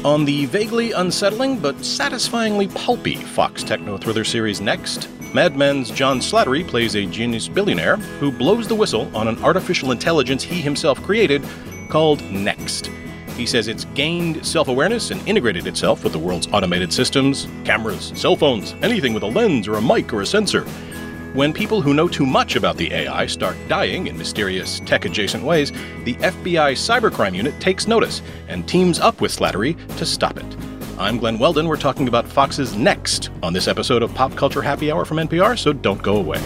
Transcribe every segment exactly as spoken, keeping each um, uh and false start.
On the vaguely unsettling but satisfyingly pulpy Fox techno-thriller series Next, Mad Men's John Slattery plays a genius billionaire who blows the whistle on an artificial intelligence he himself created called Next. He says it's gained self-awareness and integrated itself with the world's automated systems, cameras, cell phones, anything with a lens or a mic or a sensor. When people who know too much about the A I start dying in mysterious tech-adjacent ways, the F B I cybercrime unit takes notice and teams up with Slattery to stop it. I'm Glenn Weldon. We're talking about Fox's Next on this episode of Pop Culture Happy Hour from N P R, so don't go away.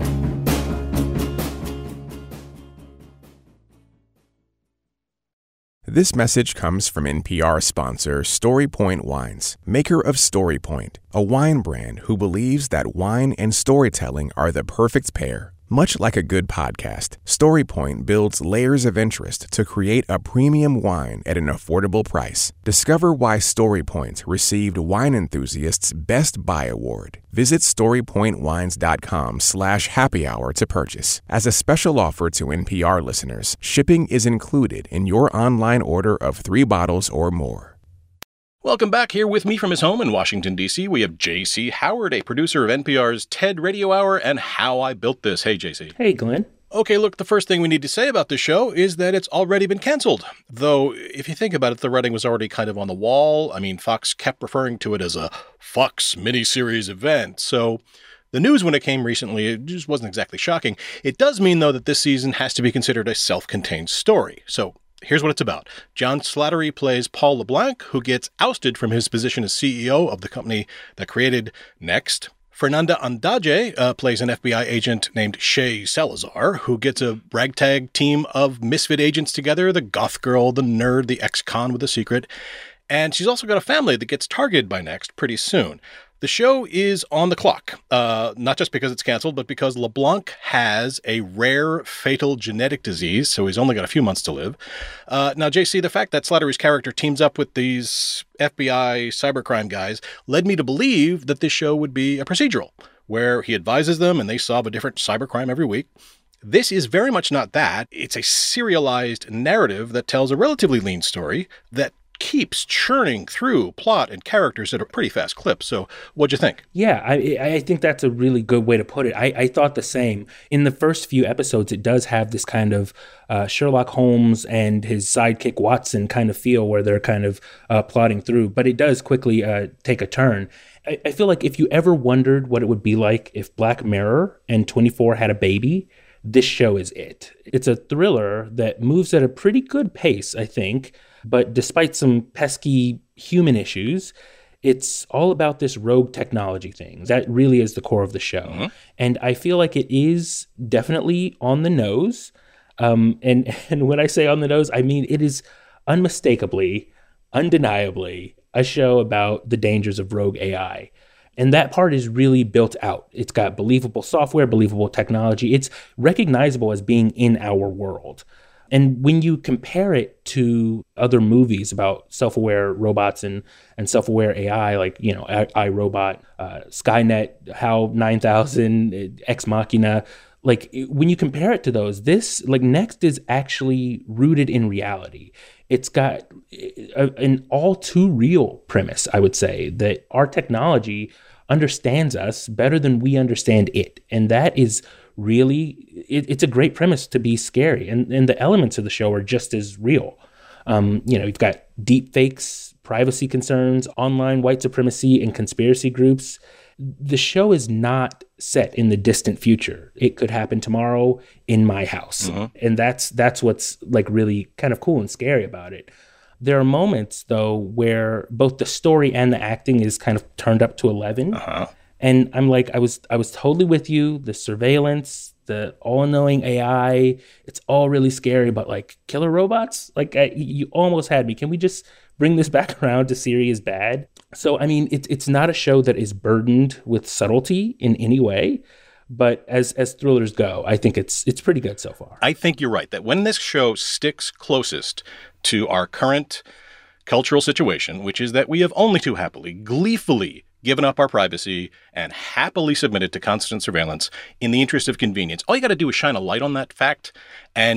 This message comes from N P R sponsor StoryPoint Wines, maker of StoryPoint, a wine brand who believes that wine and storytelling are the perfect pair. Much like a good podcast, StoryPoint builds layers of interest to create a premium wine at an affordable price. Discover why StoryPoint received Wine Enthusiast's Best Buy Award. Visit StoryPointWines.com slash happy hour to purchase. As a special offer to N P R listeners, shipping is included in your online order of three bottles or more. Welcome back. Here with me from his home in Washington, D C, we have J C Howard, a producer of N P R's TED Radio Hour and How I Built This. Hey, J C. Hey, Glenn. Okay, look, the first thing we need to say about this show is that it's already been canceled. Though, if you think about it, the writing was already kind of on the wall. I mean, Fox kept referring to it as a Fox miniseries event. So the news when it came recently, it just wasn't exactly shocking. It does mean, though, that this season has to be considered a self-contained story. So here's what it's about. John Slattery plays Paul LeBlanc, who gets ousted from his position as C E O of the company that created Next. Fernanda Andrade uh, plays an F B I agent named Shay Salazar, who gets a ragtag team of misfit agents together, the goth girl, the nerd, the ex-con with a secret. And she's also got a family that gets targeted by Next pretty soon. The show is on the clock, uh, not just because it's canceled, but because LeBlanc has a rare, fatal genetic disease, so he's only got a few months to live. Uh, now, J C, the fact that Slattery's character teams up with these F B I cybercrime guys led me to believe that this show would be a procedural, where he advises them and they solve a different cybercrime every week. This is very much not that. It's a serialized narrative that tells a relatively lean story that keeps churning through plot and characters at a pretty fast clip. So what'd you think? Yeah, I, I think that's a really good way to put it. I, I thought the same. In the first few episodes, it does have this kind of uh, Sherlock Holmes and his sidekick Watson kind of feel where they're kind of uh, plotting through, but it does quickly uh, take a turn. I, I feel like if you ever wondered what it would be like if Black Mirror and twenty-four had a baby, this show is it. It's a thriller that moves at a pretty good pace, I think. But despite some pesky human issues, it's all about this rogue technology thing. That really is the core of the show. Mm-hmm. And I feel like it is definitely on the nose. Um, and, and when I say on the nose, I mean it is unmistakably, undeniably a show about the dangers of rogue A I. And that part is really built out. It's got believable software, believable technology. It's recognizable as being in our world. And when you compare it to other movies about self-aware robots and, and self-aware A I, like, you know, iRobot, uh, Skynet, HAL nine thousand, Ex Machina, like when you compare it to those, this, like Next is actually rooted in reality. It's got a, an all too real premise, I would say, that our technology understands us better than we understand it. And that is really, it, it's a great premise to be scary. And, and the elements of the show are just as real. Um, you know, you've got deep fakes, privacy concerns, online white supremacy, and conspiracy groups. The show is not set in the distant future. It could happen tomorrow in my house. Mm-hmm. And that's that's what's like really kind of cool and scary about it. There are moments, though, where both the story and the acting is kind of turned up to eleven. Uh-huh. And I'm like, I was I was totally with you. The surveillance, the all-knowing A I, it's all really scary. But like killer robots, like I, you almost had me. Can we just bring this back around to serious bad? So, I mean, it's it's not a show that is burdened with subtlety in any way. But as as thrillers go, I think it's it's pretty good so far. I think you're right, that when this show sticks closest to our current cultural situation, which is that we have only too happily, gleefully given up our privacy and happily submitted to constant surveillance in the interest of convenience. All you got to do is shine a light on that fact, and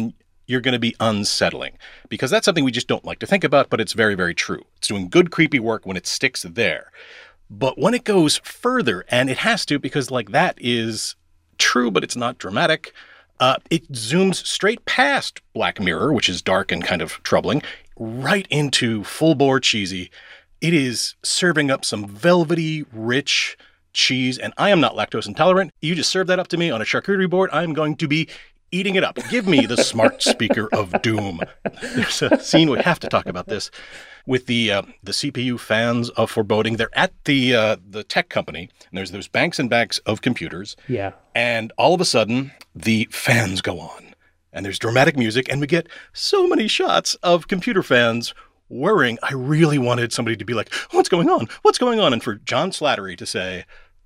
you're going to be unsettling, because that's something we just don't like to think about, but it's very, very true. It's doing good, creepy work when it sticks there. But when it goes further, and it has to, because like that is true, but it's not dramatic, uh, it zooms straight past Black Mirror, which is dark and kind of troubling, right into full-bore cheesy. It is serving up some velvety, rich cheese, and I am not lactose intolerant. You just serve that up to me on a charcuterie board, I'm going to be eating it up. Give me the smart speaker of doom. There's a scene, we have to talk about this, with the uh, the C P U fans of foreboding. They're at the uh, the tech company, and there's there's banks and banks of computers. Yeah. And all of a sudden, the fans go on, and there's dramatic music, and we get so many shots of computer fans whirring. I really wanted somebody to be like, what's going on? What's going on? And for John Slattery to say,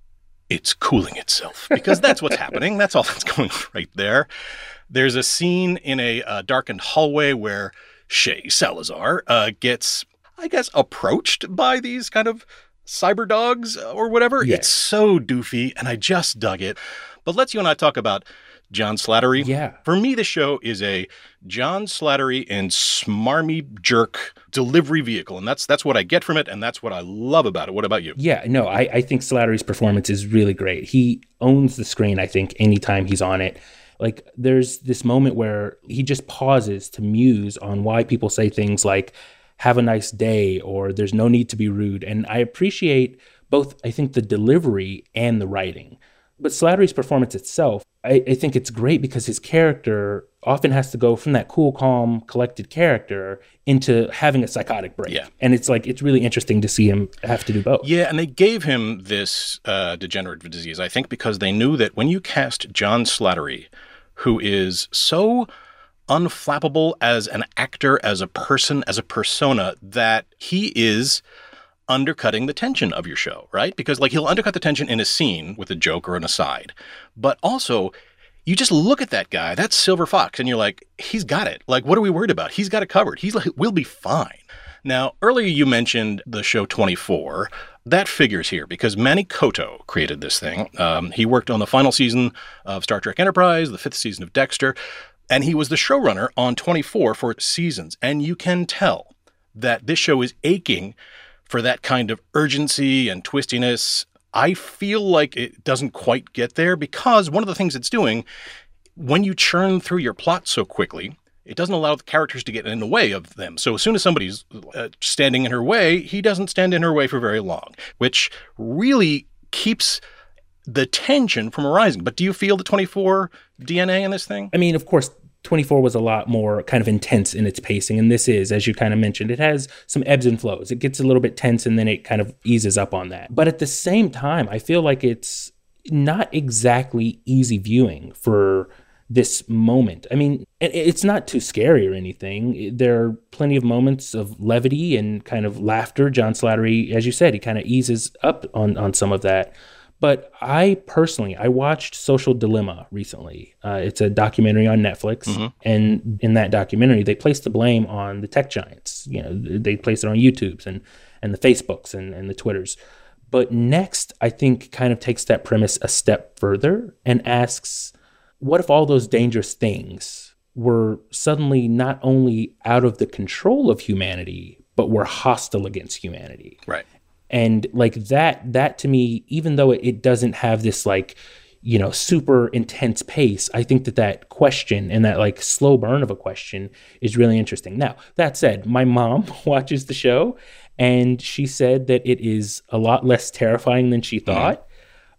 it's cooling itself, because that's what's happening. That's all that's going on right there. There's a scene in a uh, darkened hallway where Shay Salazar uh, gets, I guess, approached by these kind of cyber dogs or whatever. Yes. It's so doofy, and I just dug it. But let's you and I talk about John Slattery. Yeah. For me, the show is a John Slattery and smarmy jerk delivery vehicle. And that's that's what I get from it, and that's what I love about it. What about you? Yeah, no, I, I think Slattery's performance is really great. He owns the screen, I think, anytime he's on it. Like, there's this moment where he just pauses to muse on why people say things like, have a nice day, or there's no need to be rude. And I appreciate both, I think, the delivery and the writing. But Slattery's performance itself, I, I think it's great because his character often has to go from that cool, calm, collected character into having a psychotic break. Yeah. And it's like, it's really interesting to see him have to do both. Yeah, and they gave him this uh, degenerative disease, I think, because they knew that when you cast John Slattery, who is so unflappable as an actor, as a person, as a persona, that he is undercutting the tension of your show, right? Because like he'll undercut the tension in a scene with a joke or an aside, but also you just look at that guy, that's Silver Fox, and you're like, he's got it. Like, what are we worried about? He's got it covered. He's like, we'll be fine. Now, earlier you mentioned the show twenty-four. That figures here because Manny Coto created this thing. Um, he worked on the final season of Star Trek Enterprise, the fifth season of Dexter, and he was the showrunner on twenty-four for seasons. And you can tell that this show is aching for that kind of urgency and twistiness. I feel like it doesn't quite get there because one of the things it's doing, when you churn through your plot so quickly, it doesn't allow the characters to get in the way of them. So as soon as somebody's uh, standing in her way, he doesn't stand in her way for very long, which really keeps the tension from arising. But do you feel the twenty-four D N A in this thing? I mean, of course, twenty-four was a lot more kind of intense in its pacing. And this is, as you kind of mentioned, it has some ebbs and flows. It gets a little bit tense and then it kind of eases up on that. But at the same time, I feel like it's not exactly easy viewing for this moment. I mean, it's not too scary or anything. There are plenty of moments of levity and kind of laughter. John Slattery, as you said, he kind of eases up on, on some of that. But I personally, I watched Social Dilemma recently. Uh, it's a documentary on Netflix. Mm-hmm. And in that documentary, they placed the blame on the tech giants. You know, they placed it on YouTubes and, and the Facebooks and, and the Twitters. But Next, I think, kind of takes that premise a step further and asks, what if all those dangerous things were suddenly not only out of the control of humanity, but were hostile against humanity? Right. And like that, that to me, even though it doesn't have this like, you know, super intense pace, I think that that question and that like slow burn of a question is really interesting. Now, that said, my mom watches the show and she said that it is a lot less terrifying than she thought. Mm-hmm.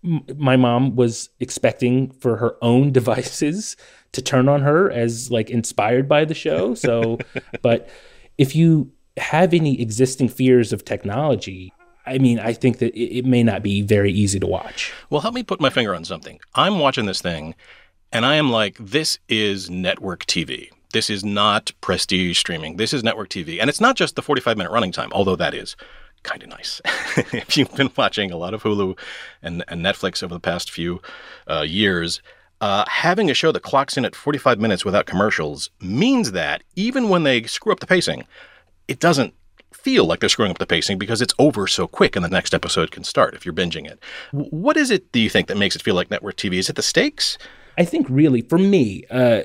My mom was expecting for her own devices to turn on her as like inspired by the show. So, but if you have any existing fears of technology, I mean, I think that it, it may not be very easy to watch. Well, help me put my finger on something. I'm watching this thing and I am like, this is network T V. This is not prestige streaming. This is network T V. And it's not just the forty-five minute running time, although that is kind of nice. If you've been watching a lot of Hulu and, and Netflix over the past few uh, years, uh, having a show that clocks in at forty-five minutes without commercials means that even when they screw up the pacing, it doesn't feel like they're screwing up the pacing because it's over so quick and the next episode can start if you're binging it. What is it, do you think, that makes it feel like network T V? Is it the stakes? I think really, for me, uh,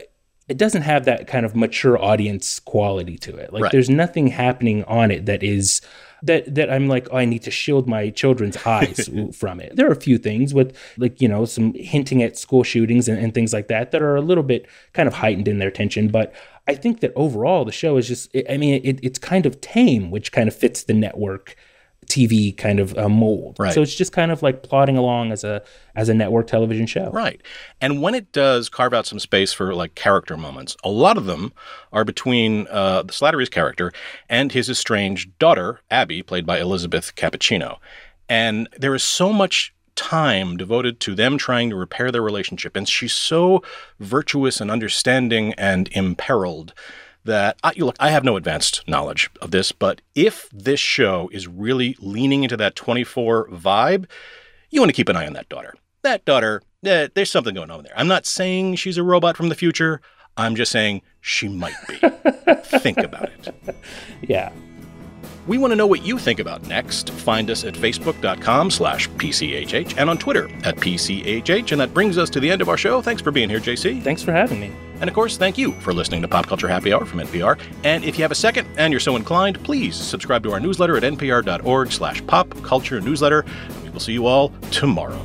it doesn't have that kind of mature audience quality to it. Like Right. there's nothing happening on it that is that that I'm like, oh, I need to shield my children's eyes from it. There are a few things with like, you know, some hinting at school shootings and, and things like that that are a little bit kind of heightened in their tension. But I think that overall the show is just, I mean, it, it's kind of tame, which kind of fits the network T V kind of uh, mold. Right. So it's just kind of like plodding along as a as a network television show. Right. And when it does carve out some space for like character moments, a lot of them are between uh, the Slattery's character and his estranged daughter, Abby, played by Elizabeth Cappuccino. And there is so much time devoted to them trying to repair their relationship. And she's so virtuous and understanding and imperiled that, I, you look, I have no advanced knowledge of this, but if this show is really leaning into that twenty-four vibe, you want to keep an eye on that daughter. That daughter, eh, there's something going on there. I'm not saying she's a robot from the future. I'm just saying she might be. Think about it. Yeah. We want to know what you think about Next. Find us at facebook.com slash PCHH and on Twitter at PCHH. And that brings us to the end of our show. Thanks for being here, J C. Thanks for having me. And of course, thank you for listening to Pop Culture Happy Hour from N P R. And if you have a second and you're so inclined, please subscribe to our newsletter at npr.org slash pop culture newsletter. We will see you all tomorrow.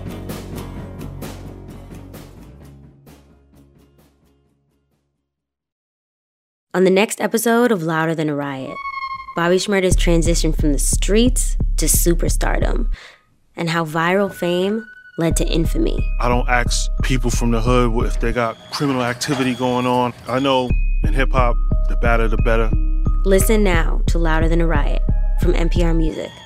On the next episode of Louder Than a Riot, Bobby Shmurda's transition from the streets to superstardom and how viral fame led to infamy. I don't ask people from the hood if they got criminal activity going on. I know in hip-hop, the badder the better. Listen now to Louder Than a Riot from N P R Music.